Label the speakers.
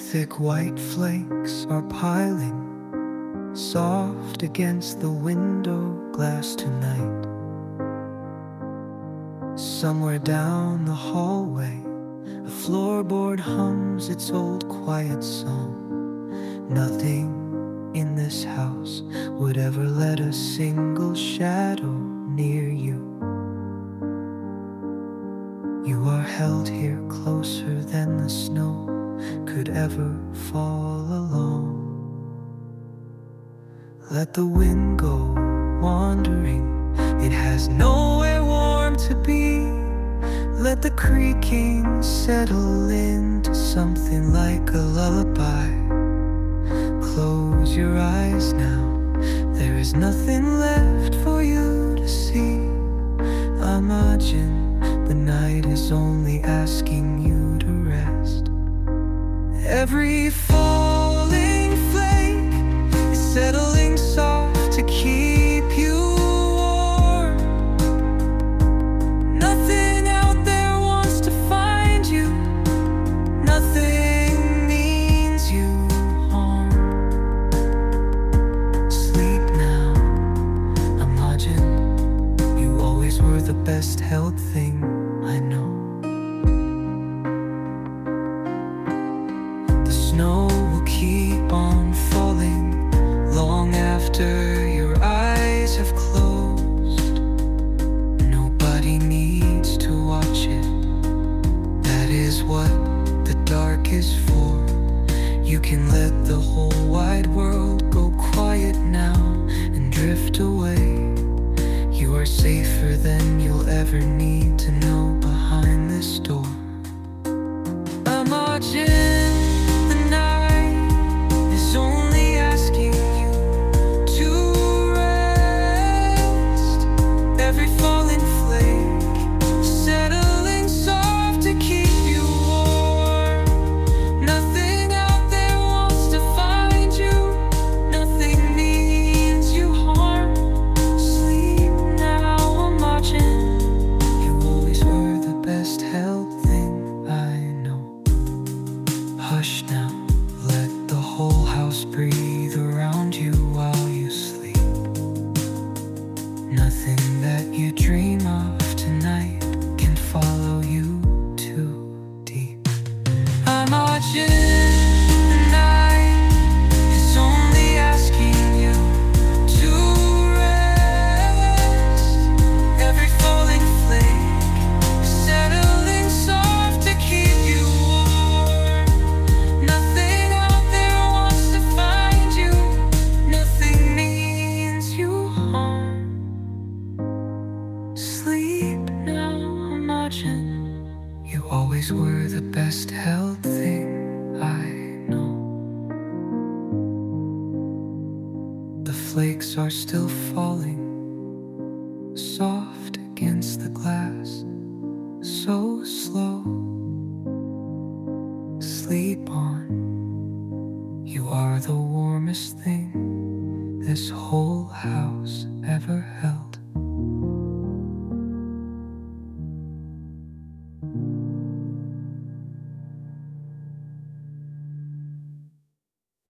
Speaker 1: Thick white flakes are piling soft against the window glass tonight. Somewhere down the hallway, a floorboard hums its old quiet song. Nothing in this house would ever let a single shadow near you. You are held here closer than the snow could ever fall along. Let the wind go wandering, it has nowhere warm to be. Let the creaking settle into something like a lullaby. Close your eyes now, there is nothing left for you to see. Imagine the night is only asking you to rest. Every falling flake is settling soft to keep you warm. Nothing out there wants to find you. Nothing means you harm. Sleep now, imagine you always were the best held thing I know. The snow will keep on falling long after your eyes have closed. Nobody needs to watch it. That is what the dark is for. You can let the whole wide world go quiet now and drift away. You are safer than you'll ever need to know behind this door. Imagine the night is only asking you to rest. Every falling flake settling soft to keep you warm. Nothing out there wants to find you. Nothing means you harm. Sleep now, imagine you always were the best held thing I know. Hush now, let the whole house breathe around you while you sleep. Nothing that you dream of tonight can follow you too deep. Imagine the night is only asking you to rest. Every falling flake is settling soft to keep you warm. Nothing out there wants to find you. Nothing means you harm. Sleep now, imagine you always were the best held thing I know. The flakes are still falling soft against the glass, so slow. Sleep on, you are the warmest thing this whole house ever held.